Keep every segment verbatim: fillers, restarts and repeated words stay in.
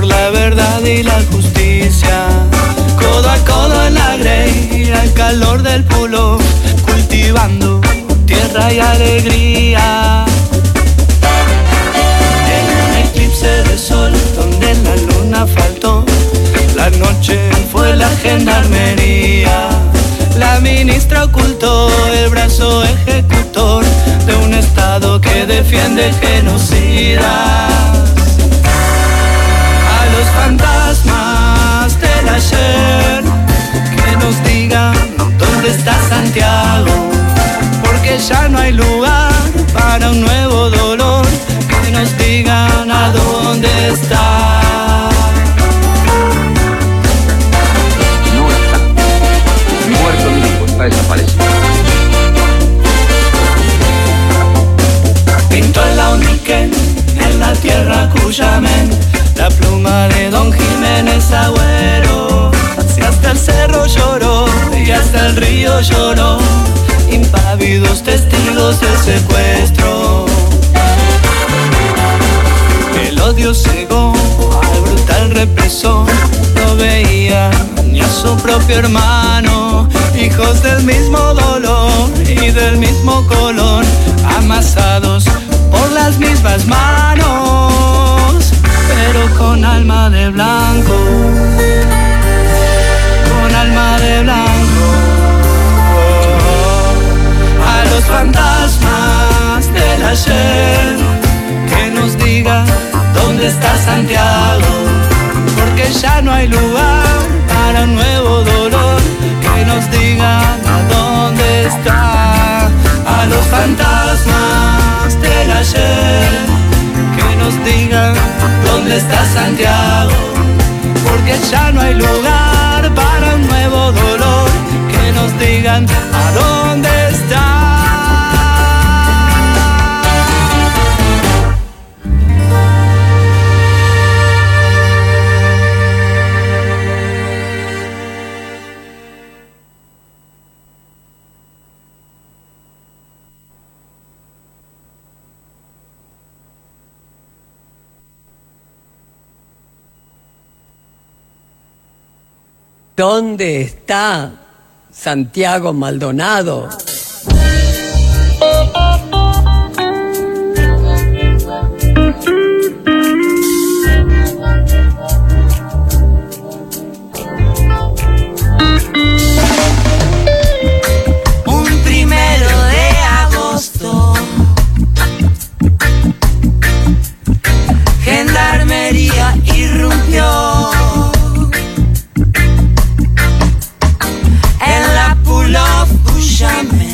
la verdad y la justicia. Codo a codo en la grey, al calor del pulo, cultivando tierra y alegría. En un eclipse de sol donde la luna faltó, la noche fue la gendarmería. La ministra ocultó el brazo ejecutor de un estado que defiende genocidas. A los fantasmas del ayer, que nos digan dónde está Santiago, porque ya no hay lugar para un nuevo dolor. Que nos digan a dónde está. No está. Muerto vivo, está desaparecido. Pintó el launiquén en la tierra Cuyamen, la pluma de Don Jiménez Agüero. Si hasta el cerro lloró y hasta el río lloró, impávidos testigos del secuestro. El odio cegó al brutal represor, no veía ni a su propio hermano. Hijos del mismo dolor y del mismo color, amasados por las mismas manos, pero con alma de blanco, con alma de blanco. A los fantasmas del ayer, que nos diga dónde está Santiago, porque ya no hay lugar para un nuevo dolor. Que nos digan a dónde está. A los fantasmas del ayer, que nos digan dónde está Santiago, porque ya no hay lugar para un nuevo dolor. Que nos digan a dónde está. ¿Dónde está Santiago Maldonado? Un primero de agosto, Gendarmería irrumpió en la Pull of Cuyamen.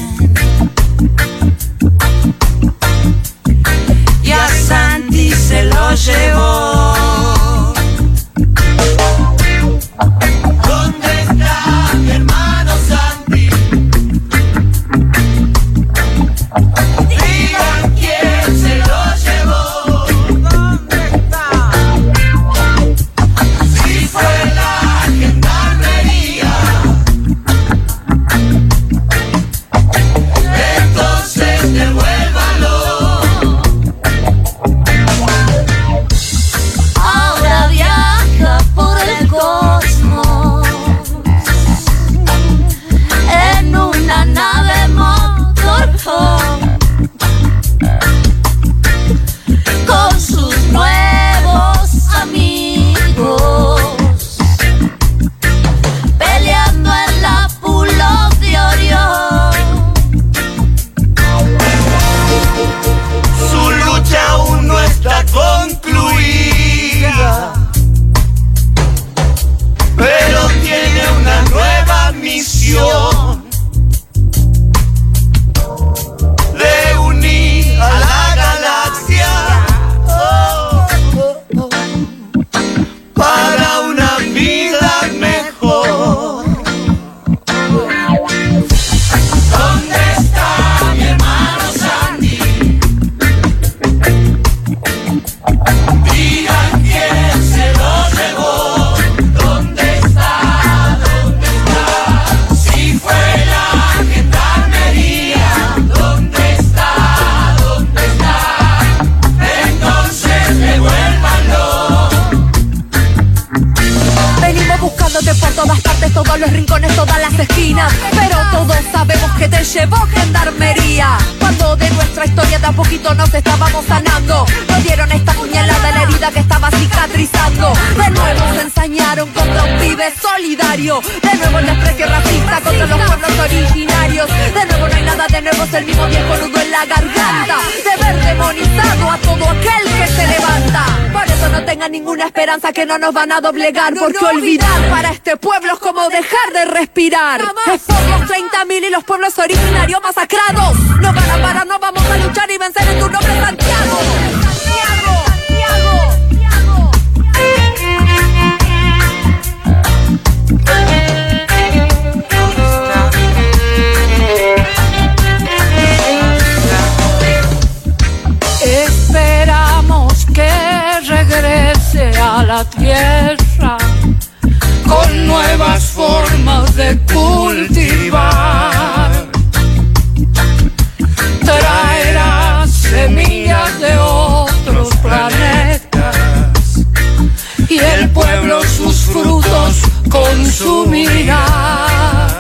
buscándote por todas partes, todos los rincones, todas las esquinas. Pero todos sabemos que te llevó gendarmería. Cuando de nuestra historia de a poquito nos estábamos sanando, nos dieron esta puñalada en la herida que estaba cicatrizando. De nuevo se ensañaron contra un pibe solidario. De nuevo el desprecio racista contra los pueblos originarios. De nuevo no hay nada de nuevo, es el mismo viejo nudo en la garganta de ver demonizado a todo aquel que se levanta. Por eso no tengan ninguna esperanza que no nos van a doblegar, porque olvidar para este pueblo es como dejar de respirar. Es por los treinta mil y los pueblos originarios masacrados. No van a parar, no vamos a luchar y vencer en tu nombre, Santiago. Santiago, Santiago. Esperamos que regrese a la tierra con nuevas formas de cultivar. Traerá semillas de otros planetas y el pueblo sus frutos consumirá.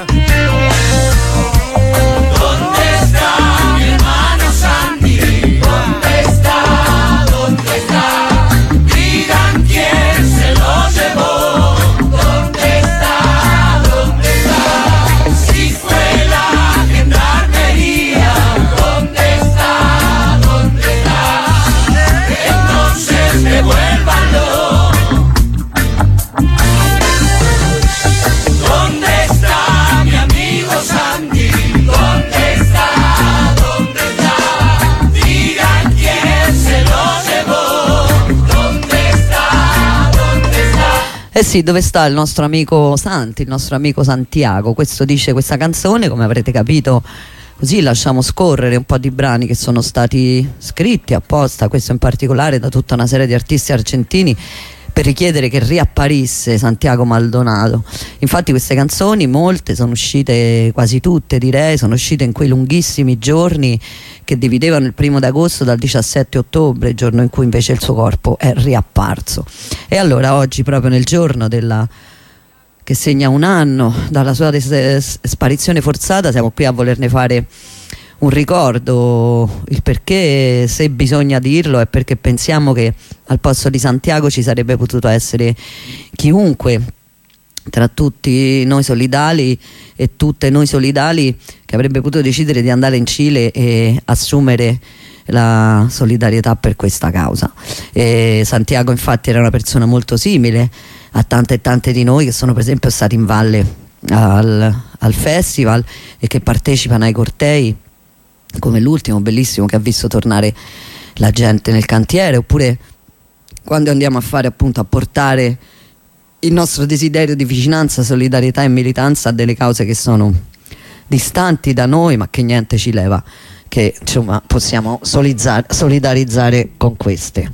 Eh sì, dove sta il nostro amico Santi, il nostro amico Santiago? Questo dice questa canzone, come avrete capito, così lasciamo scorrere un po' di brani che sono stati scritti apposta, questo in particolare da tutta una serie di artisti argentini, per richiedere che riapparisse Santiago Maldonado. Infatti queste canzoni, molte, sono uscite, quasi tutte direi, sono uscite in quei lunghissimi giorni che dividevano il primo d'agosto dal diciassette ottobre, il giorno in cui invece il suo corpo è riapparso. E allora oggi, proprio nel giorno della che segna un anno dalla sua des- sparizione forzata, siamo qui a volerne fare un ricordo. Il perché, se bisogna dirlo, è perché pensiamo che al posto di Santiago ci sarebbe potuto essere chiunque tra tutti noi solidali e tutte noi solidali che avrebbe potuto decidere di andare in Cile e assumere la solidarietà per questa causa. E Santiago infatti era una persona molto simile a tante e tante di noi che sono per esempio stati in valle al, al festival e che partecipano ai cortei, come l'ultimo bellissimo che ha visto tornare la gente nel cantiere, oppure quando andiamo a fare, appunto, a portare il nostro desiderio di vicinanza, solidarietà e militanza a delle cause che sono distanti da noi ma che niente ci leva che insomma possiamo solidarizzare con queste.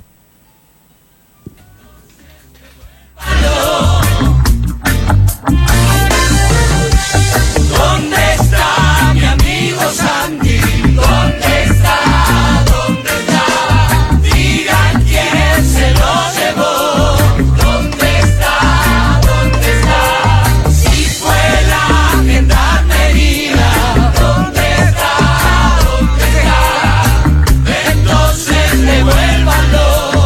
¿Dónde está mi amigo Santi? ¿Dónde está? ¿Dónde está? Digan quién se lo llevó. ¿Dónde está? ¿Dónde está? Si fue la gendarmería. ¿Dónde está? ¿Dónde está? Entonces devuélvanlo.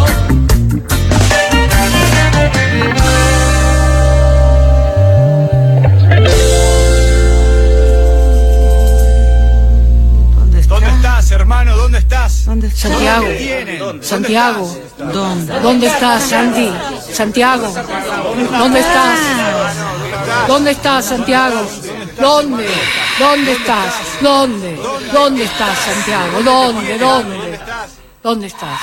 Hermano, ¿dónde estás? ¿Dónde estás? Santiago. ¿Dónde? Santiago. ¿Dónde? ¿Dónde estás, Santi? Santiago. ¿Dónde estás? ¿Dónde estás, Santiago? ¿Dónde? ¿Dónde estás? ¿Dónde? ¿Dónde estás, Santiago? ¿Dónde? ¿Dónde? ¿Dónde estás?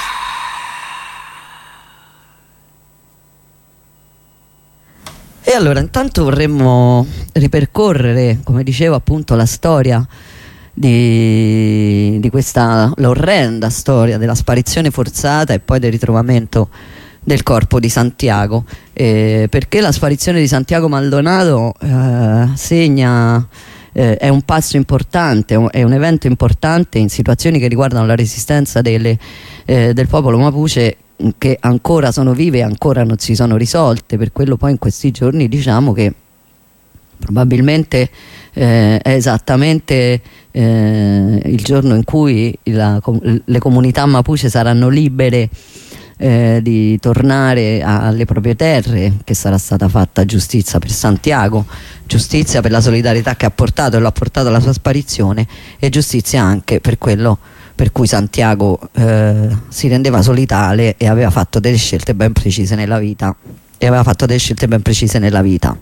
E allora intanto vorremmo ripercorrere, come dicevo appunto, la storia Di, di questa l'orrenda storia della sparizione forzata e poi del ritrovamento del corpo di Santiago, eh, perché la sparizione di Santiago Maldonado eh, segna eh, è un passo importante, è un evento importante in situazioni che riguardano la resistenza delle, eh, del popolo mapuche, che ancora sono vive e ancora non si sono risolte. Per quello poi in questi giorni diciamo che probabilmente eh, è esattamente eh, il giorno in cui la, le comunità mapuche saranno libere eh, di tornare alle proprie terre, che sarà stata fatta giustizia per Santiago, giustizia per la solidarietà che ha portato e lo ha portato alla sua sparizione, e giustizia anche per quello per cui Santiago eh, si rendeva solitale e aveva fatto delle scelte ben precise nella vita e aveva fatto delle scelte ben precise nella vita.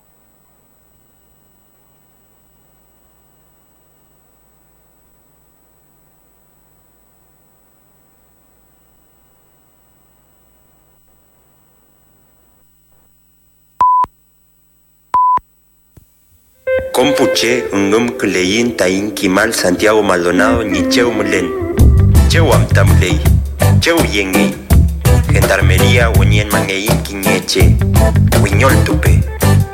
Compuche un nom que leyin tayin kimal Santiago Maldonado ni cheu mulen cheu amtam ley cheu yengi gendarmería wenien mangeyin kiñeche wiñol tupe.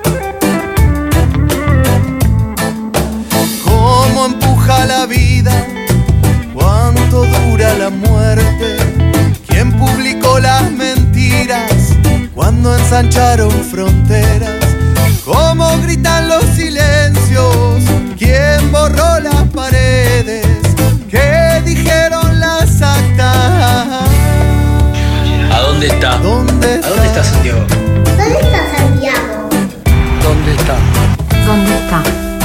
¿Cómo empuja la vida? ¿Cuánto dura la muerte? ¿Quién publicó las mentiras cuando ensancharon fronteras? ¿Cómo gritan los silencios? ¿Quién borró las paredes? ¿Qué dijeron las actas? ¿A dónde está? ¿Dónde está? ¿A dónde está Santiago? ¿Dónde está Santiago? ¿Dónde está? ¿Dónde está?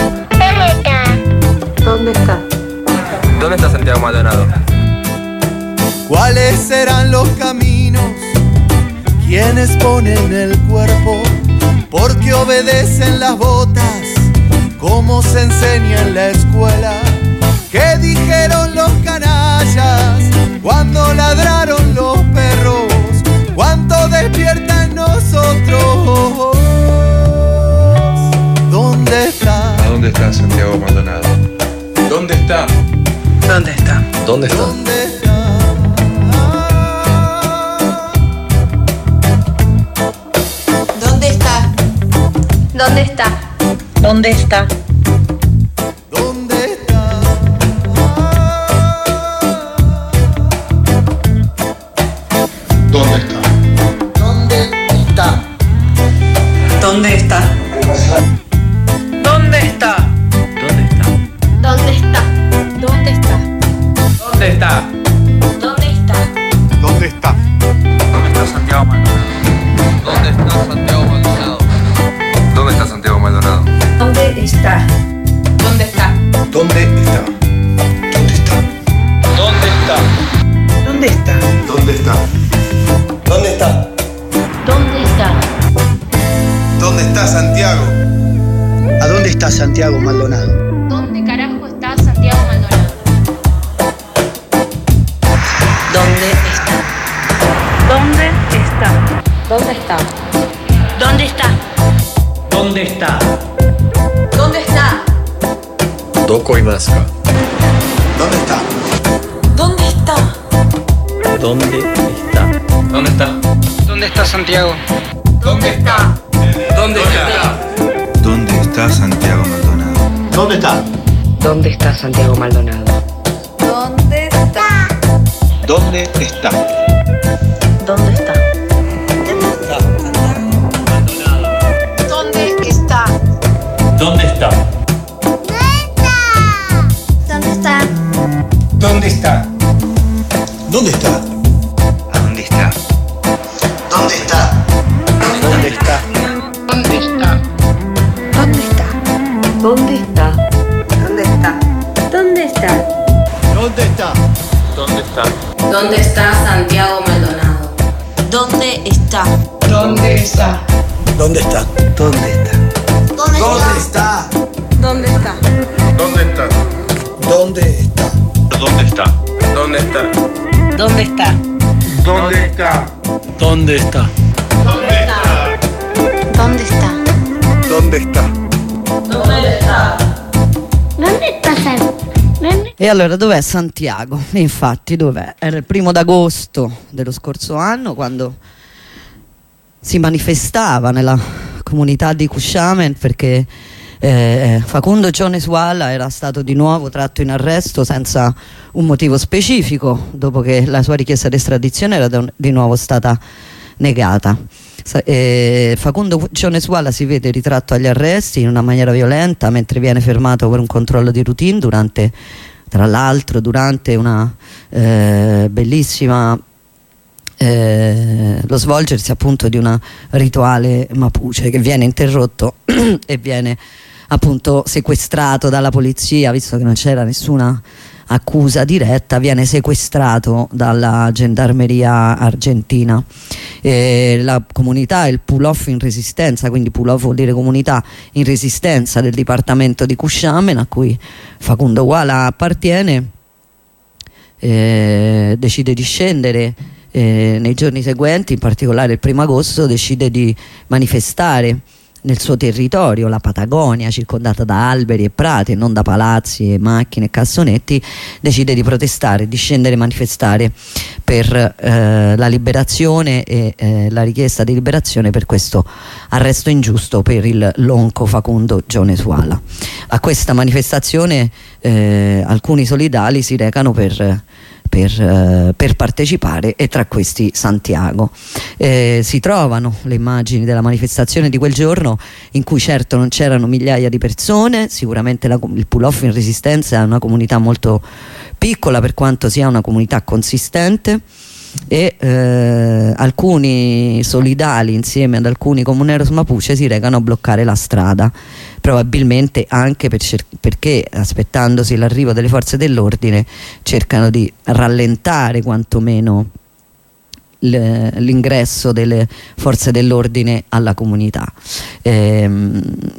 ¿Dónde está? ¿Dónde está Santiago Maldonado? ¿Cuáles serán los caminos? ¿Quiénes ponen el cuerpo? ¿Por qué obedecen las botas? ¿Cómo se enseña en la escuela? ¿Qué dijeron los canallas cuando ladraron los perros? ¿Cuánto despierta en nosotros? ¿Dónde está? ¿A dónde está Santiago Maldonado? ¿Dónde está? ¿Dónde está? ¿Dónde está? ¿Dónde está? ¿Dónde está? ¿Dónde está? ¿Dónde está? ¿Dónde está? ¿Dónde está? ¿Dónde está? ¿Dónde está? ¿Dónde está? ¿Dónde está? ¿Dónde está? ¿Dónde está? ¿Dónde está? ¿Dónde está? ¿Dónde está? ¿Dónde está Santiago Maldonado? ¿Dónde está Santiago Maldonado? ¿Dónde está Santiago Maldonado? ¿Dónde está? ¿Dónde está? ¿Dónde está? ¿Dónde está? ¿Dónde está? ¿Dónde está? ¿Dónde está? ¿Dónde está? ¿Dónde está? ¿Dónde está Santiago? ¿A dónde está Santiago Maldonado? ¿Dónde carajo está Santiago Maldonado? ¿Dónde está? ¿Dónde está? ¿Dónde está? ¿Dónde está? ¿Dónde está? ¿Dónde está? Doko imaska. ¿Dónde está? ¿Dónde está? ¿Dónde está? ¿Dónde está? ¿Dónde está Santiago? ¿Dónde está? ¿Dónde está? ¿Dónde está Santiago Maldonado? ¿Dónde está? ¿Dónde está Santiago Maldonado? ¿Dónde está? ¿Dónde está? ¿Dónde está? ¿Dónde está? ¿Dónde está? ¿Dónde está? ¿Dónde está? ¿Dónde está? ¿A dónde está? ¿Dónde está? ¿Dónde está? ¿Dónde está? ¿Dónde está? ¿Dónde está? ¿Dónde está? ¿Dónde está? ¿Dónde está? ¿Dónde está? ¿Dónde está Santiago Maldonado? ¿Dónde está? ¿Dónde está? ¿Dónde está? ¿Dónde está? ¿Dónde está? ¿Dónde está? ¿Dónde está? ¿Dónde está? ¿Dónde está? ¿Dónde está? ¿Dónde está? ¿Dónde está? ¿Dónde está? ¿Dónde está? ¿Dónde está? ¿Dónde está? ¿Dónde está San? ¿Dónde? E allora dov'è Santiago? E infatti dov'è? Era il primo d'agosto dello scorso anno, quando si manifestava nella comunità di Cusciamen perché Eh, Facundo Jones Wala era stato di nuovo tratto in arresto senza un motivo specifico, dopo che la sua richiesta di estradizione era di nuovo stata negata. Eh, Facundo Jones Wala si vede ritratto agli arresti in una maniera violenta mentre viene fermato per un controllo di routine, durante, tra l'altro durante una eh, bellissima eh, lo svolgersi appunto di una rituale mapuche che viene interrotto e viene appunto sequestrato dalla polizia, visto che non c'era nessuna accusa diretta, viene sequestrato dalla gendarmeria argentina. Eh, la comunità, il pull-off in resistenza, quindi pull-off vuol dire comunità in resistenza del dipartimento di Cushamen, a cui Facundo Wala appartiene, eh, decide di scendere eh, nei giorni seguenti, in particolare il primo agosto, decide di manifestare nel suo territorio, la Patagonia, circondata da alberi e prati, non da palazzi e macchine e cassonetti, decide di protestare, di scendere e manifestare per eh, la liberazione e eh, la richiesta di liberazione per questo arresto ingiusto per il lonco Facundo Jones Wala. A questa manifestazione eh, alcuni solidali si recano per Per, eh, per partecipare, e tra questi Santiago. Eh, si trovano le immagini della manifestazione di quel giorno, in cui certo non c'erano migliaia di persone, sicuramente la, il pull-off in resistenza è una comunità molto piccola per quanto sia una comunità consistente, e eh, alcuni solidali insieme ad alcuni comuneros mapuche si recano a bloccare la strada, probabilmente anche per perché, aspettandosi l'arrivo delle forze dell'ordine, cercano di rallentare quantomeno l'ingresso delle forze dell'ordine alla comunità. Ehm,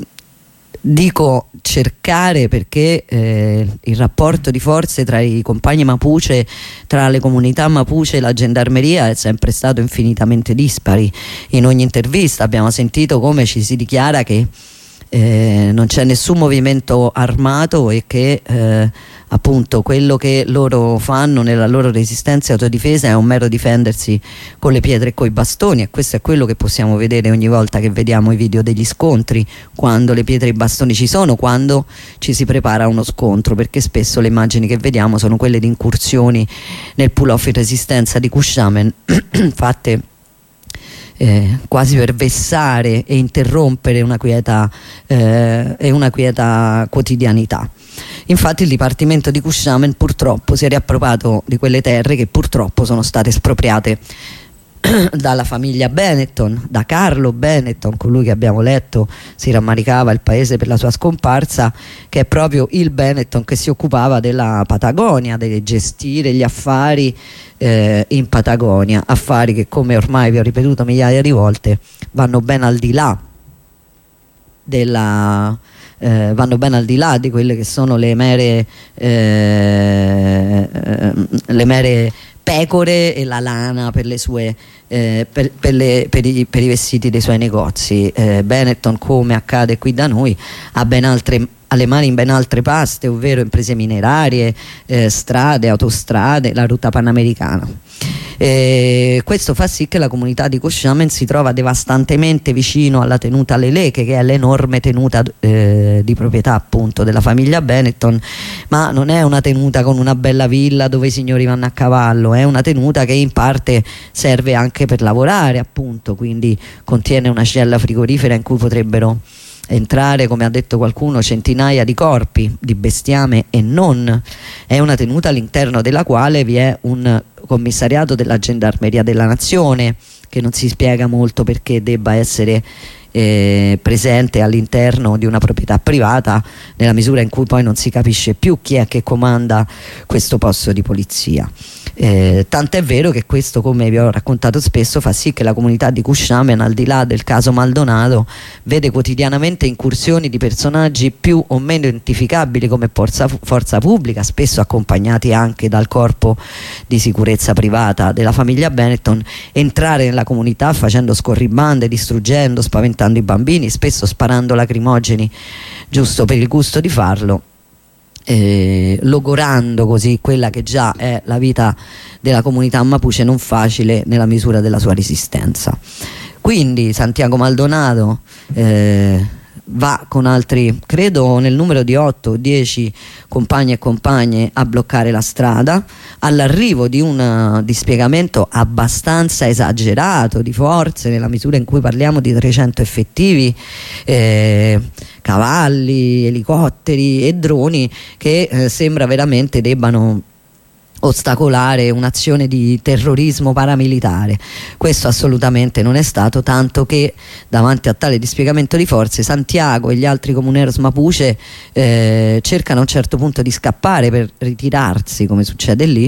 Dico cercare perché eh, il rapporto di forze tra i compagni mapuche, tra le comunità mapuche e la gendarmeria è sempre stato infinitamente dispari. In ogni intervista abbiamo sentito come ci si dichiara che eh, non c'è nessun movimento armato e che eh, appunto quello che loro fanno nella loro resistenza e autodifesa è un mero difendersi con le pietre e coi bastoni, e questo è quello che possiamo vedere ogni volta che vediamo i video degli scontri, quando le pietre e i bastoni ci sono, quando ci si prepara a uno scontro, perché spesso le immagini che vediamo sono quelle di incursioni nel pull-off in resistenza di Cushamen fatte Eh, quasi per vessare e interrompere una quieta eh, e una quieta quotidianità. Infatti il dipartimento di Cushamen purtroppo si è riappropriato di quelle terre che purtroppo sono state espropriate dalla famiglia Benetton, da Carlo Benetton, colui che abbiamo letto si rammaricava il paese per la sua scomparsa, che è proprio il Benetton che si occupava della Patagonia, di gestire gli affari eh, in Patagonia, affari che, come ormai vi ho ripetuto migliaia di volte, vanno ben al di là della eh, vanno ben al di là di quelle che sono le mere eh, le mere pecore e la lana per le sue eh, per, per, le, per, i, per i vestiti dei suoi negozi. eh, Benetton, come accade qui da noi, ha ben altre alle mani in ben altre paste, ovvero imprese minerarie, eh, strade, autostrade, la rotta panamericana. E questo fa sì che la comunità di Cushamen si trova devastantemente vicino alla tenuta Leleche, che è l'enorme tenuta eh, di proprietà appunto della famiglia Benetton, ma non è una tenuta con una bella villa dove i signori vanno a cavallo, è una tenuta che in parte serve anche per lavorare appunto, quindi contiene una cella frigorifera in cui potrebbero entrare, come ha detto qualcuno, centinaia di corpi di bestiame e non. È una tenuta all'interno della quale vi è un commissariato della Gendarmeria della Nazione, che non si spiega molto perché debba essere eh, presente all'interno di una proprietà privata, nella misura in cui poi non si capisce più chi è che comanda questo posto di polizia. Eh, tant'è vero che questo, come vi ho raccontato spesso, fa sì che la comunità di Cushamen, al di là del caso Maldonado, vede quotidianamente incursioni di personaggi più o meno identificabili come forza, forza pubblica, spesso accompagnati anche dal corpo di sicurezza privata della famiglia Benetton, entrare nella comunità facendo scorribande, distruggendo, spaventando i bambini, spesso sparando lacrimogeni giusto per il gusto di farlo, Eh, logorando così quella che già è la vita della comunità mapuche, non facile nella misura della sua resistenza. Quindi Santiago Maldonado, eh, va con altri, credo nel numero di otto o dieci compagni e compagne, a bloccare la strada all'arrivo di un dispiegamento abbastanza esagerato di forze, nella misura in cui parliamo di trecento effettivi, eh, cavalli, elicotteri e droni che eh, sembra veramente debbano ostacolare un'azione di terrorismo paramilitare. Questo assolutamente non è stato, tanto che davanti a tale dispiegamento di forze Santiago e gli altri comuneros mapuche eh, cercano a un certo punto di scappare per ritirarsi, come succede lì,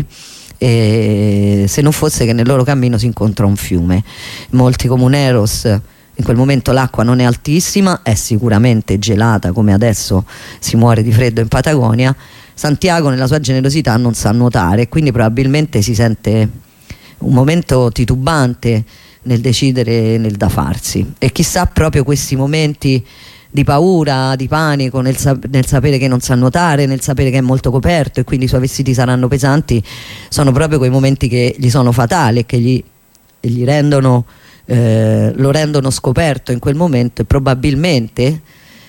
e se non fosse che nel loro cammino si incontra un fiume. Molti comuneros, in quel momento l'acqua non è altissima, è sicuramente gelata, come adesso si muore di freddo in Patagonia. Santiago nella sua generosità non sa nuotare, quindi probabilmente si sente un momento titubante nel decidere nel da farsi, e chissà proprio questi momenti di paura, di panico, nel, sa nel sapere che non sa nuotare, nel sapere che è molto coperto e quindi i suoi vestiti saranno pesanti, sono proprio quei momenti che gli sono fatali e che gli, gli rendono, eh, lo rendono scoperto in quel momento, e probabilmente,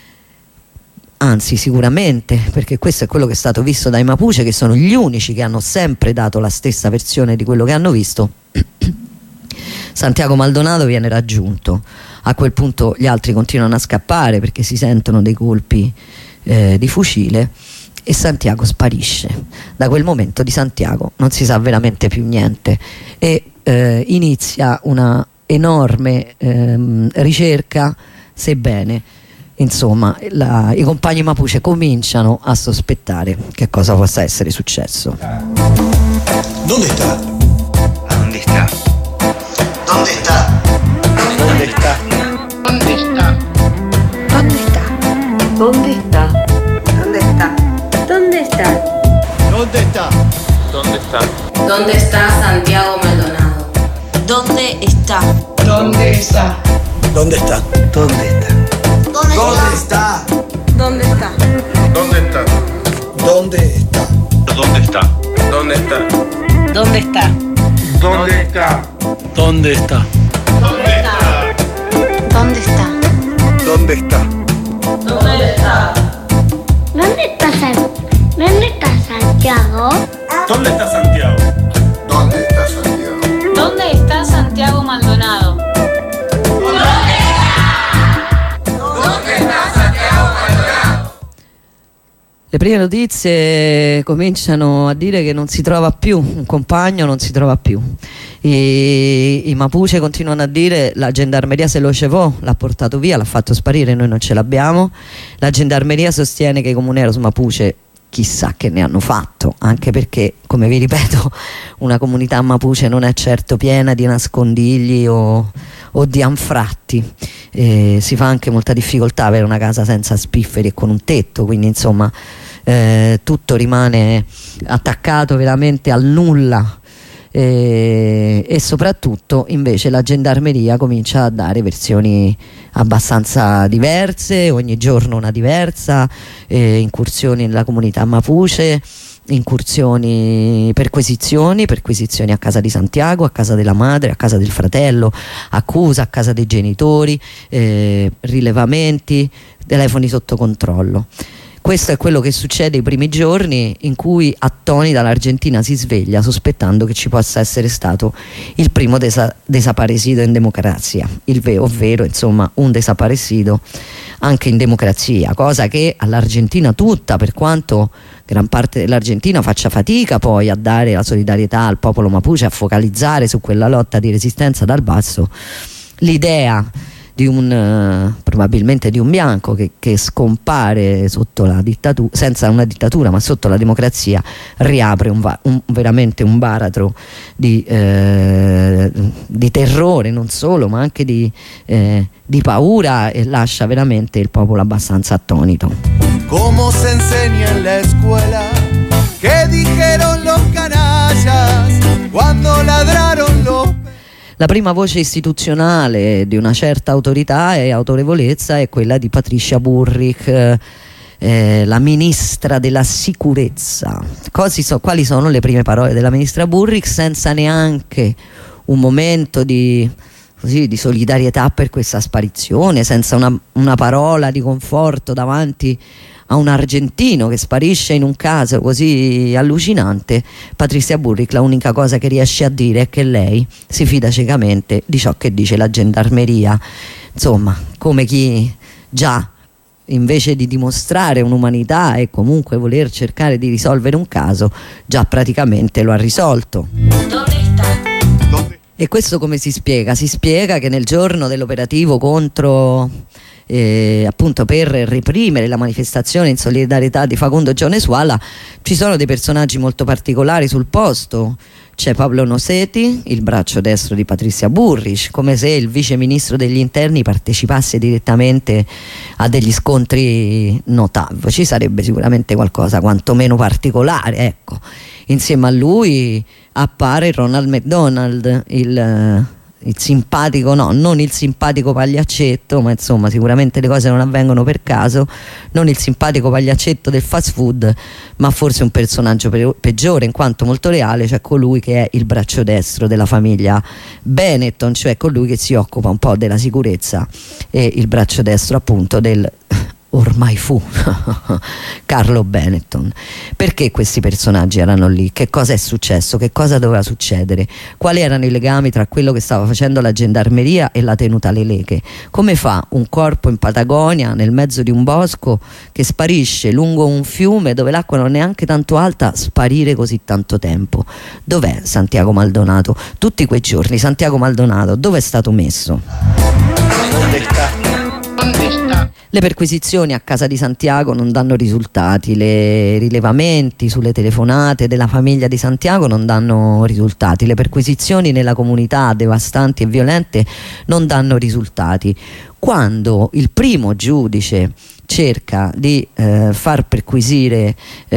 anzi sicuramente, perché questo è quello che è stato visto dai Mapuche, che sono gli unici che hanno sempre dato la stessa versione di quello che hanno visto, Santiago Maldonado viene raggiunto. A quel punto gli altri continuano a scappare perché si sentono dei colpi eh, di fucile, e Santiago sparisce. Da quel momento di Santiago non si sa veramente più niente, e eh, inizia una enorme ehm, ricerca, sebbene insomma la, i compagni Mapuche cominciano a sospettare che cosa possa essere successo. ¿Dónde está? ¿A dónde está? ¿Dónde está? ¿Dónde está? ¿Dónde está? ¿Dónde está? ¿Dónde está? ¿Dónde está? ¿Dónde está? ¿Dónde está? ¿Dónde está? ¿Dónde está Santiago Maldonado? ¿Dónde está? ¿Dónde está? ¿Dónde está? ¿Dónde está? ¿Dónde está? ¿Dónde está? ¿Dónde está? ¿Dónde está? ¿Dónde está? ¿Dónde está? ¿Dónde está? ¿Dónde está? ¿Dónde está? ¿Dónde está? ¿Dónde está? ¿Dónde está? ¿Dónde está San... ¿Dónde está Santiago? ¿Dónde está Santiago? ¿Dónde está Santiago? ¿Dónde está Santiago Maldonado? Le prime notizie cominciano a dire che non si trova più un compagno, non si trova più. I, i Mapuche continuano a dire la gendarmeria se lo cevò, l'ha portato via, l'ha fatto sparire, noi non ce l'abbiamo. La gendarmeria sostiene che i comuneros Mapuche chissà che ne hanno fatto, anche perché, come vi ripeto, una comunità Mapuche non è certo piena di nascondigli o, o di anfratti. Eh, si fa anche molta difficoltà avere una casa senza spifferi e con un tetto, quindi insomma eh, tutto rimane attaccato veramente al nulla, eh, e soprattutto invece la gendarmeria comincia a dare versioni abbastanza diverse, ogni giorno una diversa, eh, incursioni nella comunità Mapuche, incursioni, perquisizioni, perquisizioni a casa di Santiago, a casa della madre, a casa del fratello, accusa a casa dei genitori, eh, rilevamenti, telefoni sotto controllo. Questo è quello che succede i primi giorni, in cui attonita l'Argentina si sveglia sospettando che ci possa essere stato il primo desa desaparecido in democrazia, il ovvero insomma un desaparecido anche in democrazia, cosa che all'Argentina tutta, per quanto gran parte dell'Argentina faccia fatica poi a dare la solidarietà al popolo Mapuche, a focalizzare su quella lotta di resistenza dal basso, l'idea di un uh, probabilmente di un bianco che, che scompare sotto la dittatura, senza una dittatura ma sotto la democrazia, riapre un, un, veramente un baratro di, eh, di terrore, non solo, ma anche di, eh, di paura, e lascia veramente il popolo abbastanza attonito. Como se enseña en la escuela, ¿qué dijeron los canallas cuando ladraron los... La prima voce istituzionale di una certa autorità e autorevolezza è quella di Patricia Burrich, eh, eh, la ministra della sicurezza. So, quali sono le prime parole della ministra Burrich, senza neanche un momento di così, di solidarietà per questa sparizione, senza una, una parola di conforto davanti a un argentino che sparisce in un caso così allucinante. Patrizia Burrick l'unica cosa che riesce a dire è che lei si fida ciecamente di ciò che dice la gendarmeria, insomma, come chi già, invece di dimostrare un'umanità e comunque voler cercare di risolvere un caso, già praticamente lo ha risolto. ¿Dónde está? E questo come si spiega? Si spiega che nel giorno dell'operativo contro eh, appunto per reprimere la manifestazione in solidarietà di Facundo Gionesuala ci sono dei personaggi molto particolari sul posto. C'è Pablo Noseti, il braccio destro di Patrizia Burrick, come se il vice ministro degli interni partecipasse direttamente a degli scontri no T A V. Ci sarebbe sicuramente qualcosa quantomeno particolare, ecco. Insieme a lui appare Ronald McDonald, il, il simpatico, no, non il simpatico pagliaccetto, ma insomma sicuramente le cose non avvengono per caso, non il simpatico pagliaccetto del fast food, ma forse un personaggio pe- peggiore, in quanto molto reale, cioè colui che è il braccio destro della famiglia Benetton, cioè colui che si occupa un po' della sicurezza e il braccio destro appunto del ormai fu Carlo Benetton. Perché questi personaggi erano lì? Che cosa è successo? Che cosa doveva succedere? Quali erano i legami tra quello che stava facendo la gendarmeria e la tenuta alle leghe? Come fa un corpo in Patagonia, nel mezzo di un bosco, che sparisce lungo un fiume dove l'acqua non è neanche tanto alta, sparire così tanto tempo? Dov'è Santiago Maldonato? Tutti quei giorni Santiago Maldonato dove è stato messo? ¿Dónde está? ¿Dónde está? Le perquisizioni a casa di Santiago non danno risultati, le rilevamenti sulle telefonate della famiglia di Santiago non danno risultati, le perquisizioni nella comunità devastanti e violente non danno risultati. Quando il primo giudice cerca di eh, far perquisire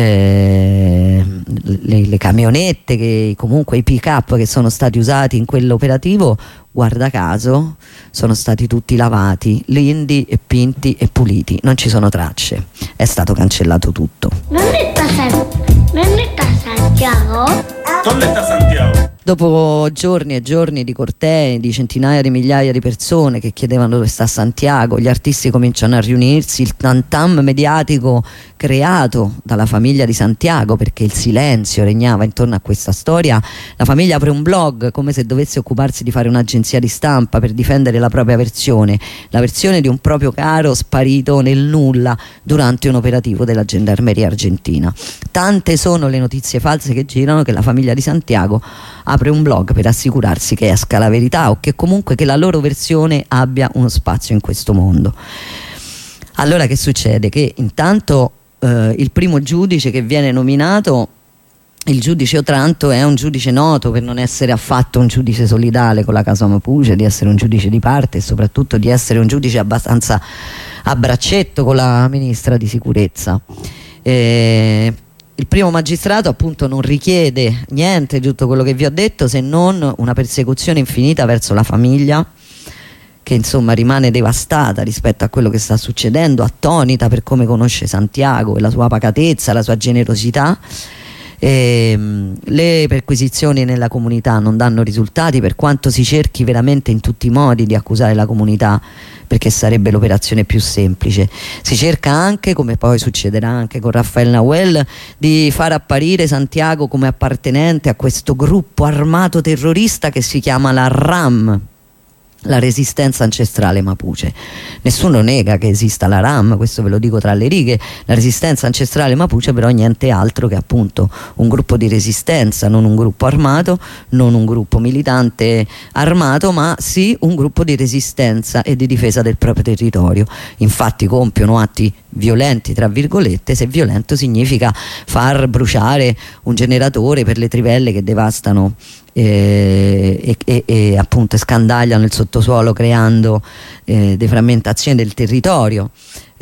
eh, le, le camionette, che, comunque i pick up che sono stati usati in quell'operativo, guarda caso sono stati tutti lavati, lindi e pinti e puliti, non ci sono tracce, è stato cancellato tutto. ¿Dónde está, San- ¿Dónde está Santiago? ¿Dónde está Santiago? Dopo giorni e giorni di cortei di centinaia di migliaia di persone che chiedevano dove sta Santiago, gli artisti cominciano a riunirsi, il tantam mediatico creato dalla famiglia di Santiago, perché il silenzio regnava intorno a questa storia, la famiglia apre un blog come se dovesse occuparsi di fare un'agenzia di stampa per difendere la propria versione, la versione di un proprio caro sparito nel nulla durante un operativo della gendarmeria argentina. Tante sono le notizie false che girano che la famiglia di Santiago apre un blog per assicurarsi che esca la verità o che comunque che la loro versione abbia uno spazio in questo mondo. Allora che succede? Che intanto eh, il primo giudice che viene nominato, il giudice Otranto, è un giudice noto per non essere affatto un giudice solidale con la causa Mapuche, di essere un giudice di parte e soprattutto di essere un giudice abbastanza a braccetto con la ministra di sicurezza. Eh, Il primo magistrato appunto non richiede niente di tutto quello che vi ho detto, se non una persecuzione infinita verso la famiglia, che insomma rimane devastata rispetto a quello che sta succedendo, attonita per come conosce Santiago e la sua pacatezza, la sua generosità. E, mh, le perquisizioni nella comunità non danno risultati, per quanto si cerchi veramente in tutti i modi di accusare la comunità, perché sarebbe l'operazione più semplice. Si cerca anche, come poi succederà anche con Rafael Nahuel, di far apparire Santiago come appartenente a questo gruppo armato terrorista che si chiama la RAM, la Resistenza Ancestrale Mapuche. Nessuno nega che esista la RAM, questo ve lo dico tra le righe. La Resistenza Ancestrale Mapuche però niente altro che appunto un gruppo di resistenza, non un gruppo armato, non un gruppo militante armato, ma sì un gruppo di resistenza e di difesa del proprio territorio. Infatti compiono atti violenti tra virgolette, se violento significa far bruciare un generatore per le trivelle che devastano eh, e, e, e appunto scandagliano il sottosuolo creando eh, deframmentazione del territorio.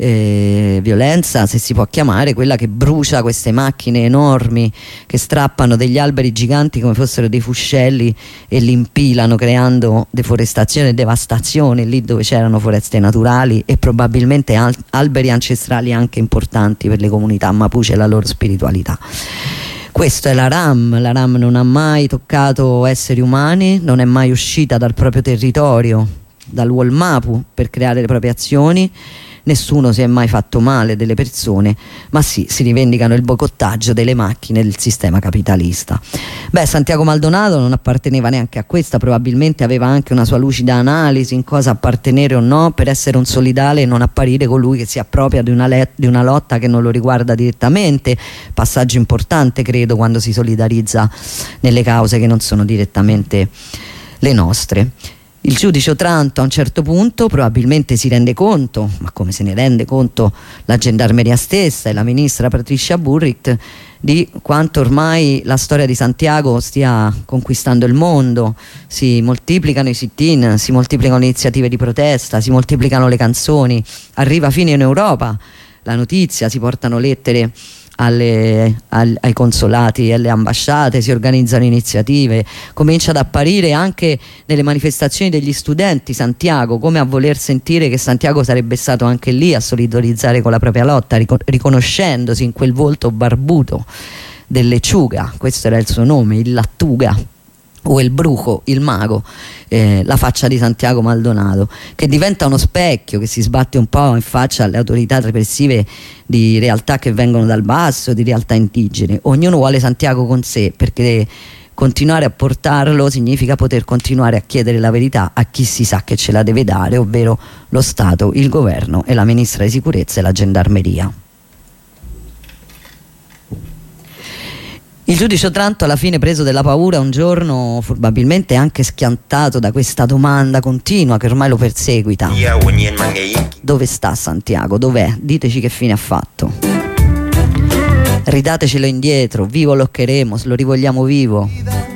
Eh, violenza, se si può chiamare, quella che brucia queste macchine enormi che strappano degli alberi giganti come fossero dei fuscelli e li impilano creando deforestazione e devastazione lì dove c'erano foreste naturali e probabilmente al- alberi ancestrali anche importanti per le comunità Mapuche e la loro spiritualità. Questo è la RAM, la RAM non ha mai toccato esseri umani, non è mai uscita dal proprio territorio, dal Walmapu per creare le proprie azioni, nessuno si è mai fatto male delle persone, ma sì, si rivendicano il boicottaggio delle macchine del sistema capitalista. Beh, Santiago Maldonado non apparteneva neanche a questa, probabilmente aveva anche una sua lucida analisi in cosa appartenere o no per essere un solidale e non apparire colui che si appropria di una, let- di una lotta che non lo riguarda direttamente, passaggio importante credo quando si solidarizza nelle cause che non sono direttamente le nostre. Il giudice Otranto a un certo punto probabilmente si rende conto, ma come se ne rende conto la gendarmeria stessa e la ministra Patricia Burritt, di quanto ormai la storia di Santiago stia conquistando il mondo. Si moltiplicano i sit-in, si moltiplicano le iniziative di protesta, si moltiplicano le canzoni, arriva fino in Europa la notizia, si portano lettere Alle, al, ai consolati e alle ambasciate, si organizzano iniziative, comincia ad apparire anche nelle manifestazioni degli studenti Santiago, come a voler sentire che Santiago sarebbe stato anche lì a solidarizzare con la propria lotta, ric- riconoscendosi in quel volto barbuto del Lechuga, questo era il suo nome, il Lattuga o il Brujo, il mago, eh, la faccia di Santiago Maldonado, che diventa uno specchio che si sbatte un po' in faccia alle autorità repressive di realtà che vengono dal basso, di realtà indigene. Ognuno vuole Santiago con sé, perché continuare a portarlo significa poter continuare a chiedere la verità a chi si sa che ce la deve dare, ovvero lo Stato, il governo e la ministra di sicurezza e la gendarmeria. Il giudice Otranto alla fine, preso della paura, un giorno probabilmente anche schiantato da questa domanda continua che ormai lo perseguita: dove sta Santiago? Dov'è? Diteci che fine ha fatto. Ridatecelo indietro, vivo lo queremos, lo rivogliamo vivo.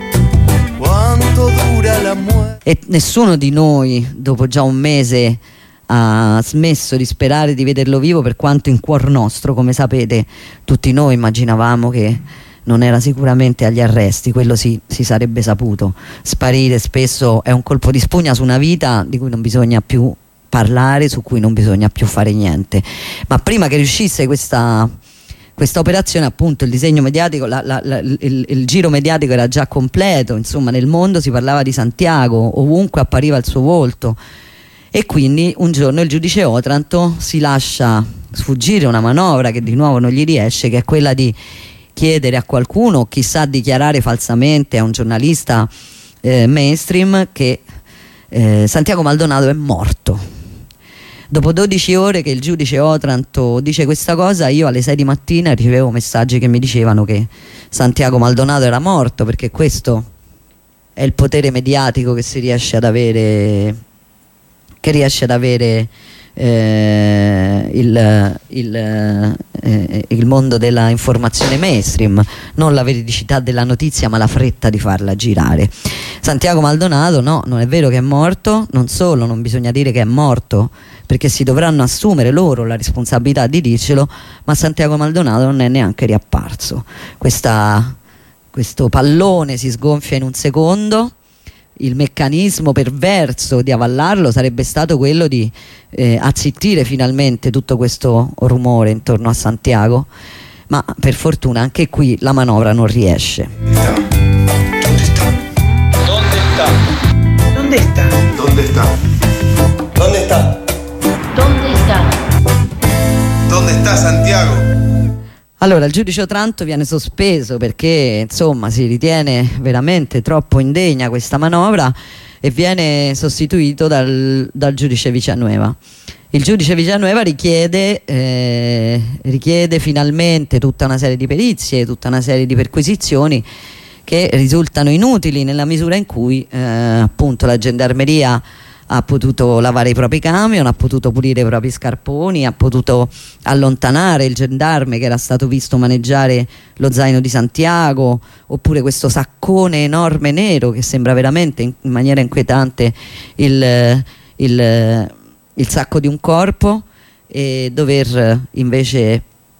E nessuno di noi, dopo già un mese, ha smesso di sperare di vederlo vivo, per quanto in cuor nostro, come sapete, tutti noi immaginavamo che non era sicuramente agli arresti, quello sì, si sarebbe saputo. Sparire spesso è un colpo di spugna su una vita di cui non bisogna più parlare, su cui non bisogna più fare niente. Ma prima che riuscisse questa, questa operazione, appunto, il disegno mediatico, la, la, la, il, il giro mediatico era già completo, insomma nel mondo si parlava di Santiago, ovunque appariva il suo volto, e quindi un giorno il giudice Otranto si lascia sfuggire una manovra che di nuovo non gli riesce, che è quella di chiedere a qualcuno, chissà dichiarare falsamente a un giornalista eh, mainstream, che eh, Santiago Maldonado è morto. Dopo dodici ore che il giudice Otranto dice questa cosa, io alle sei di mattina ricevevo messaggi che mi dicevano che Santiago Maldonado era morto, perché questo è il potere mediatico che si riesce ad avere, che riesce ad avere Eh, il, il, eh, il mondo della informazione mainstream, non la veridicità della notizia ma la fretta di farla girare. Santiago Maldonado no, non è vero che è morto, non solo non bisogna dire che è morto, perché si dovranno assumere loro la responsabilità di dircelo, ma Santiago Maldonado non è neanche riapparso. Questa, questo pallone si sgonfia in un secondo. Il meccanismo perverso di avallarlo sarebbe stato quello di eh, azzittire finalmente tutto questo rumore intorno a Santiago, ma per fortuna anche qui la manovra non riesce. ¿Dónde está? ¿Dónde está? ¿Dónde está? ¿Dónde está? ¿Dónde está? ¿Dónde está Santiago? Allora, il giudice Otranto viene sospeso perché insomma si ritiene veramente troppo indegna questa manovra e viene sostituito dal, dal giudice Villanueva. Il giudice Villanueva richiede, eh, richiede finalmente tutta una serie di perizie, tutta una serie di perquisizioni che risultano inutili nella misura in cui eh, appunto la gendarmeria ha potuto lavare i propri camion, ha potuto pulire i propri scarponi, ha potuto allontanare il gendarme che era stato visto maneggiare lo zaino di Santiago, oppure questo saccone enorme nero che sembra veramente in maniera inquietante il, il, il sacco di un corpo, e dover invece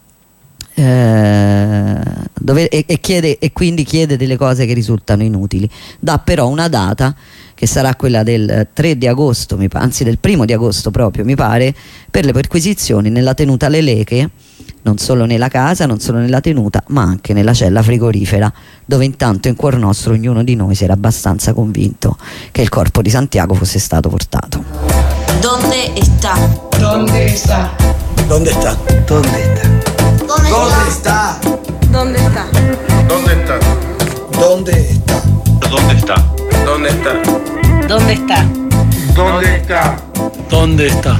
eh, dover, e, e, chiede, e quindi chiede delle cose che risultano inutili. Dà però una data che sarà quella del tre di agosto, mi, anzi del primo di agosto proprio mi pare, per le perquisizioni nella tenuta Le Leche non solo nella casa, non solo nella tenuta, ma anche nella cella frigorifera, dove intanto in cuor nostro ognuno di noi si era abbastanza convinto che il corpo di Santiago fosse stato portato. ¿Dónde está? ¿Dónde está? ¿Dónde está? ¿Dónde está? ¿Dónde está? ¿Dónde está? ¿Dónde está? ¿Dónde está? ¿Dónde está? ¿Dónde está? ¿Dónde está? ¿Dónde está? ¿Dónde está?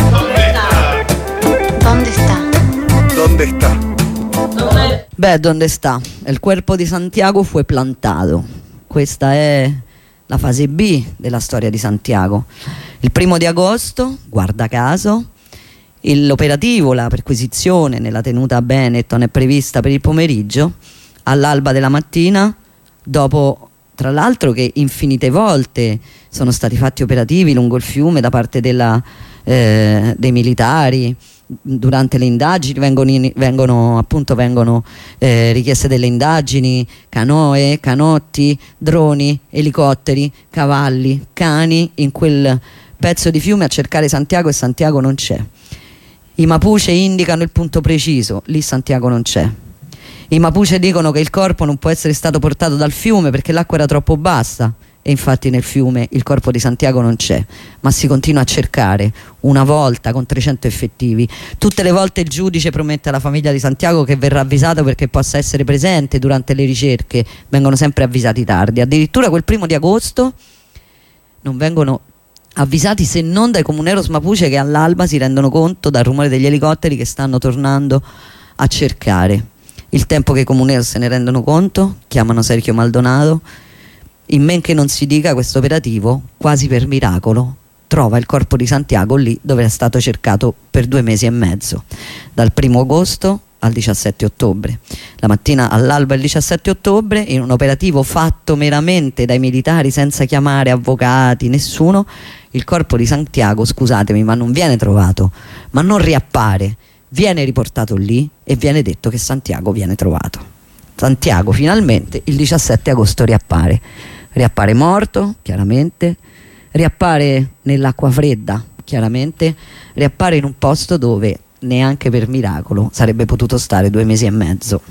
¿Dónde está? ¿Dónde está? Beh, ¿dónde está? El cuerpo di Santiago fue plantado. Questa è la fase B della storia di Santiago. Il primo di agosto, guarda caso, l'operativo, la perquisizione nella tenuta Benetton è prevista per il pomeriggio. All'alba della mattina, dopo tra l'altro che infinite volte sono stati fatti operativi lungo il fiume da parte della, eh, dei militari, durante le indagini vengono, in, vengono appunto vengono eh, richieste delle indagini, canoe, canotti, droni, elicotteri, cavalli, cani in quel pezzo di fiume a cercare Santiago, e Santiago non c'è. I Mapuche indicano il punto preciso, lì Santiago non c'è. I Mapuche dicono che il corpo non può essere stato portato dal fiume perché l'acqua era troppo bassa, e infatti nel fiume il corpo di Santiago non c'è, ma si continua a cercare, una volta con trecento effettivi. Tutte le volte il giudice promette alla famiglia di Santiago che verrà avvisato perché possa essere presente durante le ricerche, vengono sempre avvisati tardi. Addirittura quel primo di agosto non vengono avvisati se non dai comuneros Mapuche, che all'alba si rendono conto dal rumore degli elicotteri che stanno tornando a cercare. Il tempo che i comuneros se ne rendono conto, chiamano Sergio Maldonado. In men che non si dica, questo operativo, quasi per miracolo, trova il corpo di Santiago lì dove è stato cercato per due mesi e mezzo, dal primo agosto al diciassette ottobre. La mattina all'alba del diciassette ottobre, in un operativo fatto meramente dai militari senza chiamare avvocati, nessuno, il corpo di Santiago, scusatemi, ma non viene trovato, ma non riappare, viene riportato lì e viene detto che Santiago viene trovato. Santiago finalmente il diciassette agosto riappare. Riappare morto, chiaramente, riappare nell'acqua fredda, chiaramente, riappare in un posto dove neanche per miracolo sarebbe potuto stare due mesi e mezzo.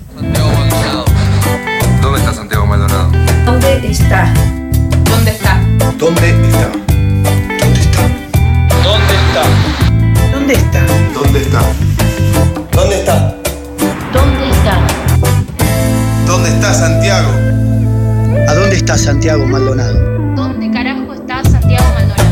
Santiago Maldonado. ¿Dónde está Santiago Maldonado? ¿Dónde está? ¿Dónde está? ¿Dónde está? ¿Dónde está? ¿Dónde está? ¿Dónde está? ¿Dónde está? ¿Dónde está Santiago? ¿A dónde está Santiago Maldonado? ¿Dónde carajo está Santiago Maldonado?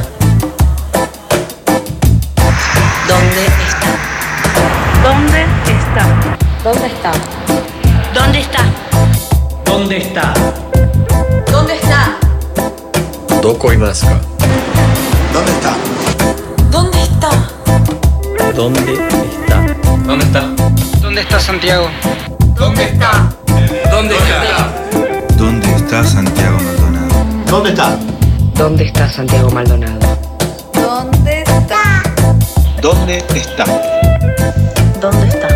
¿Dónde está? ¿Dónde está? ¿Dónde está? ¿Dónde está? ¿Dónde está? ¿Dónde está? Doko imasu ka? ¿Dónde está? ¿Dónde está? ¿Dónde está? ¿Dónde está? ¿Dónde está Santiago? ¿Dónde está? ¿Dónde está? ¿Dónde está Santiago Maldonado? ¿Dónde está? ¿Dónde está Santiago Maldonado? ¿Dónde está? ¿Dónde está? ¿Dónde está?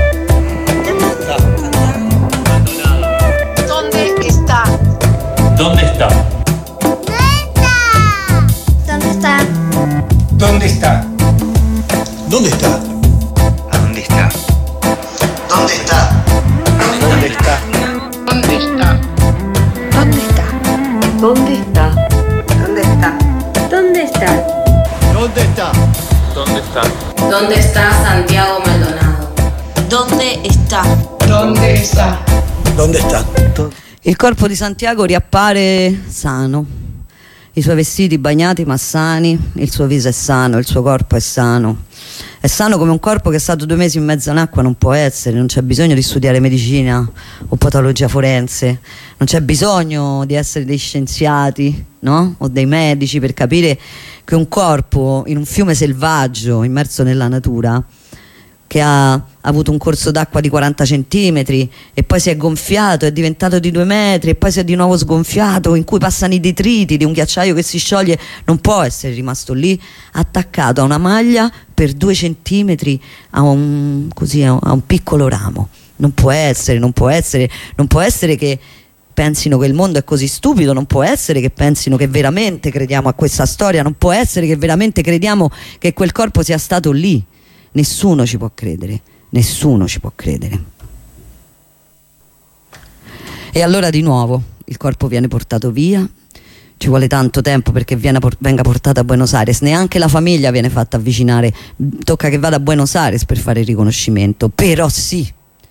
¿Dónde está? ¿Dónde está? ¿Dónde está? ¿Dónde está? ¿Dónde está? ¿A dónde está? ¿Dónde está? ¿Dónde está? ¿Dónde está? ¿Dónde está? ¿Dónde está? ¿Dónde está? ¿Dónde está? ¿Dónde está? ¿Dónde está? ¿Dónde está Santiago Maldonado? ¿Dónde está? ¿Dónde está? ¿Dónde está? Il corpo di Santiago riappare sano, i suoi vestiti bagnati ma sani, il suo viso è sano, il suo corpo è sano. È sano come un corpo che è stato due mesi in mezzo in acqua non può essere, non c'è bisogno di studiare medicina o patologia forense, non c'è bisogno di essere dei scienziati, no? O dei medici per capire che un corpo in un fiume selvaggio immerso nella natura, che ha avuto un corso d'acqua di quaranta centimetri e poi si è gonfiato, è diventato di due metri e poi si è di nuovo sgonfiato, in cui passano i detriti di un ghiacciaio che si scioglie, non può essere rimasto lì attaccato a una maglia per due centimetri a un, così, a un piccolo ramo. Non può essere, non può essere, non può essere che pensino che il mondo è così stupido, non può essere che pensino che veramente crediamo a questa storia, non può essere che veramente crediamo che quel corpo sia stato lì. Nessuno ci può credere, nessuno ci può credere. E allora di nuovo il corpo viene portato via, ci vuole tanto tempo perché viene, venga portato a Buenos Aires, neanche la famiglia viene fatta avvicinare, tocca che vada a Buenos Aires per fare il riconoscimento, però sì,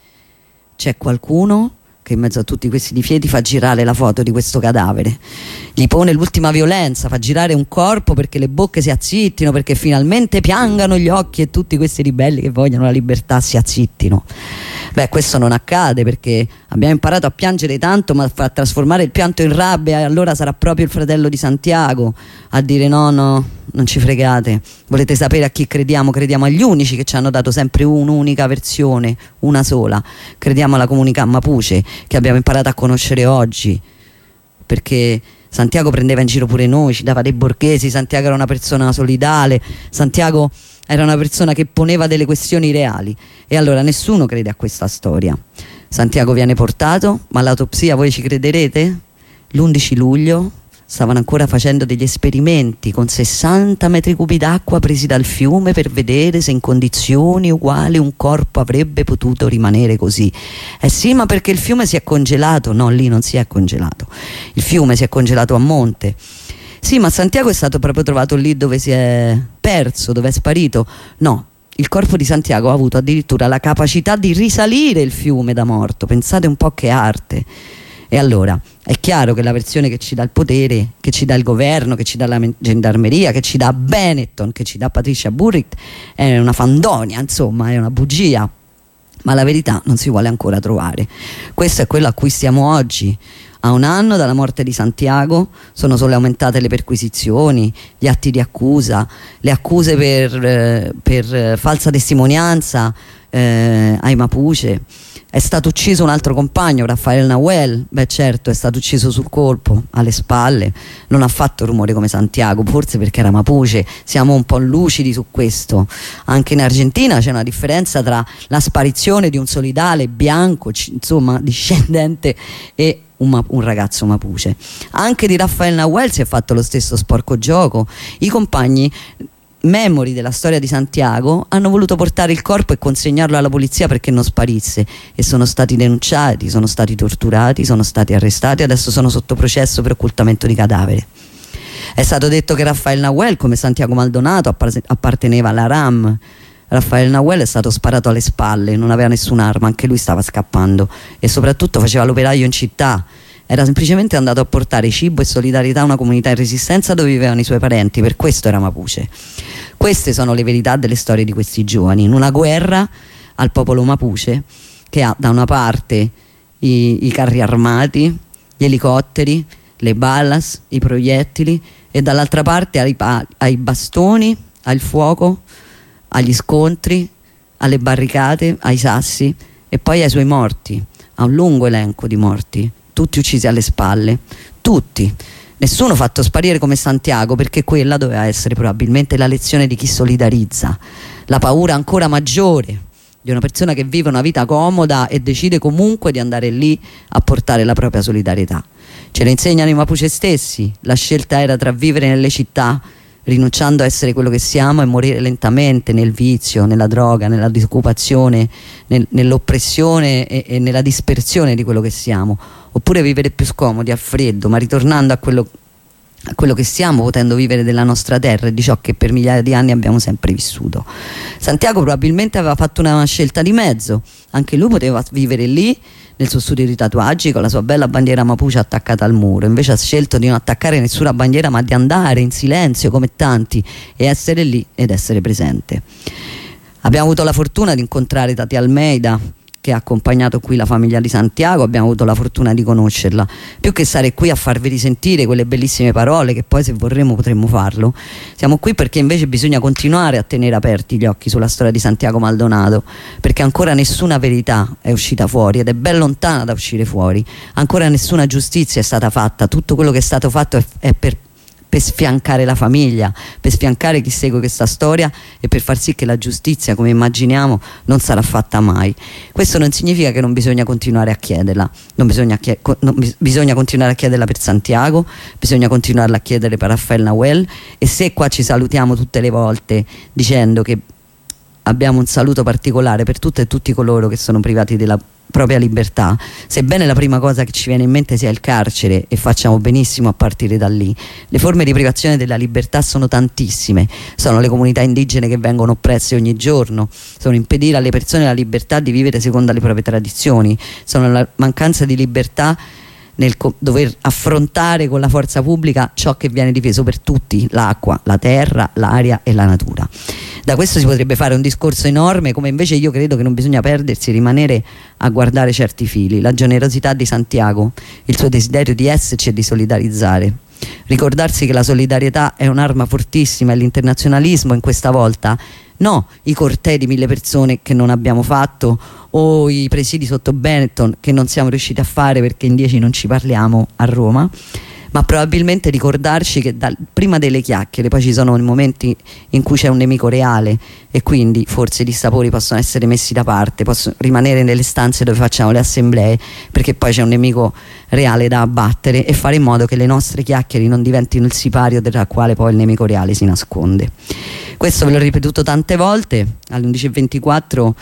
c'è qualcuno che in mezzo a tutti questi divieti fa girare la foto di questo cadavere, gli pone l'ultima violenza, fa girare un corpo perché le bocche si azzittino, perché finalmente piangano gli occhi e tutti questi ribelli che vogliono la libertà si azzittino. Beh, questo non accade perché abbiamo imparato a piangere tanto, ma a trasformare il pianto in rabbia, e allora sarà proprio il fratello di Santiago a dire no, no, non ci fregate, volete sapere a chi crediamo? Crediamo agli unici che ci hanno dato sempre un'unica versione, una sola, crediamo alla comunità Mapuche che abbiamo imparato a conoscere oggi, perché Santiago prendeva in giro pure noi, ci dava dei borghesi, Santiago era una persona solidale, Santiago era una persona che poneva delle questioni reali, e allora nessuno crede a questa storia. Santiago viene portato, ma l'autopsia, voi ci crederete? L'undici luglio stavano ancora facendo degli esperimenti con sessanta metri cubi d'acqua presi dal fiume per vedere se in condizioni uguali un corpo avrebbe potuto rimanere così. Eh sì, ma perché il fiume si è congelato? No, lì non si è congelato, il fiume si è congelato a monte. Sì, ma Santiago è stato proprio trovato lì dove si è perso, dove è sparito? No, il corpo di Santiago ha avuto addirittura la capacità di risalire il fiume da morto, pensate un po' che arte. E allora è chiaro che la versione che ci dà il potere, che ci dà il governo, che ci dà la gendarmeria, che ci dà Benetton, che ci dà Patricia Burritt è una fandonia, insomma è una bugia, ma la verità non si vuole ancora trovare. Questo è quello a cui stiamo oggi. A un anno dalla morte di Santiago sono solo aumentate le perquisizioni, gli atti di accusa, le accuse per, eh, per eh, falsa testimonianza eh, ai Mapuche. È stato ucciso un altro compagno, Rafael Nahuel, beh certo, è stato ucciso sul colpo, alle spalle, non ha fatto rumore come Santiago, forse perché era Mapuche, siamo un po' lucidi su questo. Anche in Argentina c'è una differenza tra la sparizione di un solidale bianco, insomma discendente, e un, un ragazzo Mapuche. Anche di Rafael Nahuel si è fatto lo stesso sporco gioco, i compagni memori della storia di Santiago hanno voluto portare il corpo e consegnarlo alla polizia perché non sparisse, e sono stati denunciati, sono stati torturati, sono stati arrestati, adesso sono sotto processo per occultamento di cadavere. È stato detto che Rafael Nahuel, come Santiago Maldonato, apparteneva alla RAM. Rafael Nahuel è stato sparato alle spalle, non aveva nessun'arma, anche lui stava scappando e soprattutto faceva l'operaio in città. Era semplicemente andato a portare cibo e solidarietà a una comunità in resistenza dove vivevano i suoi parenti, per questo era Mapuche. Queste sono le verità delle storie di questi giovani, in una guerra al popolo Mapuche che ha da una parte i, i carri armati, gli elicotteri, le balas, i proiettili, e dall'altra parte ai, ai bastoni, al fuoco, agli scontri, alle barricate, ai sassi, e poi ai suoi morti, a un lungo elenco di morti, tutti uccisi alle spalle, tutti, nessuno fatto sparire come Santiago, perché quella doveva essere probabilmente la lezione di chi solidarizza, la paura ancora maggiore di una persona che vive una vita comoda e decide comunque di andare lì a portare la propria solidarietà. Ce lo insegnano i Mapuche stessi, la scelta era tra vivere nelle città rinunciando a essere quello che siamo e morire lentamente nel vizio, nella droga, nella disoccupazione, nel, nell'oppressione e, e nella dispersione di quello che siamo, oppure vivere più scomodi, al freddo, ma ritornando a quello, a quello che siamo, potendo vivere della nostra terra e di ciò che per migliaia di anni abbiamo sempre vissuto. Santiago probabilmente aveva fatto una scelta di mezzo, anche lui poteva vivere lì nel suo studio di tatuaggi con la sua bella bandiera Mapuche attaccata al muro, invece ha scelto di non attaccare nessuna bandiera, ma di andare in silenzio come tanti e essere lì ed essere presente. Abbiamo avuto la fortuna di incontrare Tati Almeida, che ha accompagnato qui la famiglia di Santiago, abbiamo avuto la fortuna di conoscerla. Più che stare qui a farvi risentire quelle bellissime parole, che poi se vorremmo potremmo farlo, siamo qui perché invece bisogna continuare a tenere aperti gli occhi sulla storia di Santiago Maldonato, perché ancora nessuna verità è uscita fuori ed è ben lontana da uscire fuori, ancora nessuna giustizia è stata fatta, tutto quello che è stato fatto è, è per per sfiancare la famiglia, per sfiancare chi segue questa storia e per far sì che la giustizia, come immaginiamo, non sarà fatta mai. Questo non significa che non bisogna continuare a chiederla, non bisogna, chied- non bis- bisogna continuare a chiederla per Santiago, bisogna continuarla a chiedere per Rafael Nahuel, e se qua ci salutiamo tutte le volte dicendo che abbiamo un saluto particolare per tutte e tutti coloro che sono privati della propria libertà, sebbene la prima cosa che ci viene in mente sia il carcere, e facciamo benissimo a partire da lì. Le forme di privazione della libertà sono tantissime, sono le comunità indigene che vengono oppresse ogni giorno, sono impedire alle persone la libertà di vivere secondo le proprie tradizioni, sono la mancanza di libertà nel dover affrontare con la forza pubblica ciò che viene difeso per tutti: l'acqua, la terra, l'aria e la natura. Da questo si potrebbe fare un discorso enorme, come invece io credo che non bisogna perdersi e rimanere a guardare certi fili: la generosità di Santiago, il suo desiderio di esserci e di solidarizzare. Ricordarsi che la solidarietà è un'arma fortissima, e l'internazionalismo in questa volta no i cortei di mille persone che non abbiamo fatto, o i presidi sotto Benetton che non siamo riusciti a fare perché in dieci non ci parliamo a Roma, ma probabilmente ricordarci che da, prima delle chiacchiere poi ci sono i momenti in cui c'è un nemico reale, e quindi forse i dissapori possono essere messi da parte, possono rimanere nelle stanze dove facciamo le assemblee, perché poi c'è un nemico reale da abbattere, e fare in modo che le nostre chiacchiere non diventino il sipario dalla quale poi il nemico reale si nasconde. Questo ve l'ho ripetuto tante volte. Alle undici e ventiquattro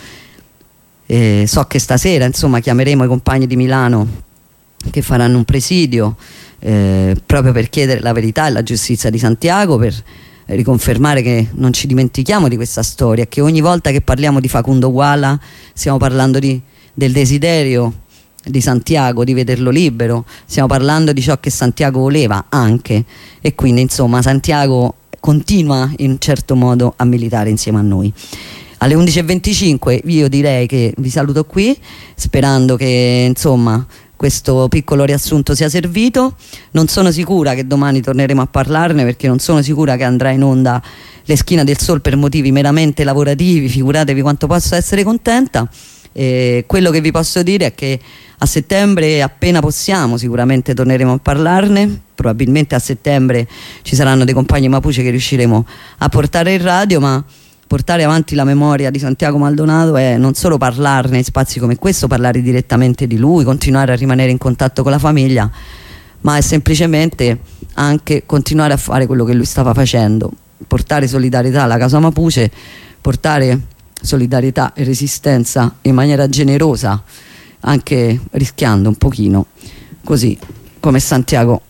eh, so che stasera insomma chiameremo i compagni di Milano che faranno un presidio Eh, proprio per chiedere la verità e la giustizia di Santiago, per riconfermare che non ci dimentichiamo di questa storia, che ogni volta che parliamo di Facundo Guala stiamo parlando di, del desiderio di Santiago di vederlo libero, stiamo parlando di ciò che Santiago voleva anche, e quindi insomma Santiago continua in un certo modo a militare insieme a noi. Alle undici e venticinque io direi che vi saluto qui, sperando che insomma questo piccolo riassunto sia servito. Non sono sicura che domani torneremo a parlarne, perché non sono sicura che andrà in onda l'Eschina del Sol per motivi meramente lavorativi, figuratevi quanto posso essere contenta. E quello che vi posso dire è che a settembre, appena possiamo, sicuramente torneremo a parlarne. Probabilmente a settembre ci saranno dei compagni Mapuche che riusciremo a portare in radio, ma portare avanti la memoria di Santiago Maldonado è non solo parlarne in spazi come questo, parlare direttamente di lui, continuare a rimanere in contatto con la famiglia, ma è semplicemente anche continuare a fare quello che lui stava facendo: portare solidarietà alla causa Mapuche, portare solidarietà e resistenza in maniera generosa, anche rischiando un pochino, così come Santiago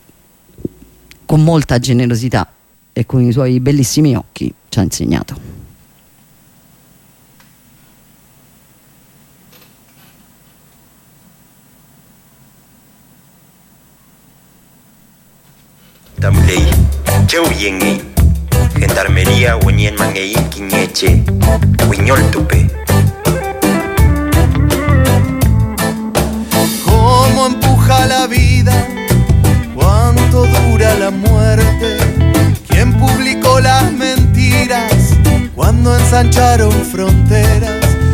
con molta generosità e con i suoi bellissimi occhi ci ha insegnato. Tamlei, Cheu Yengi, Gendarmería, Wenien Mangei, Quiñeche, Huiñol Tupe. ¿Cómo empuja la vida? ¿Cuánto dura la muerte? ¿Quién publicó las mentiras cuando ensancharon fronteras?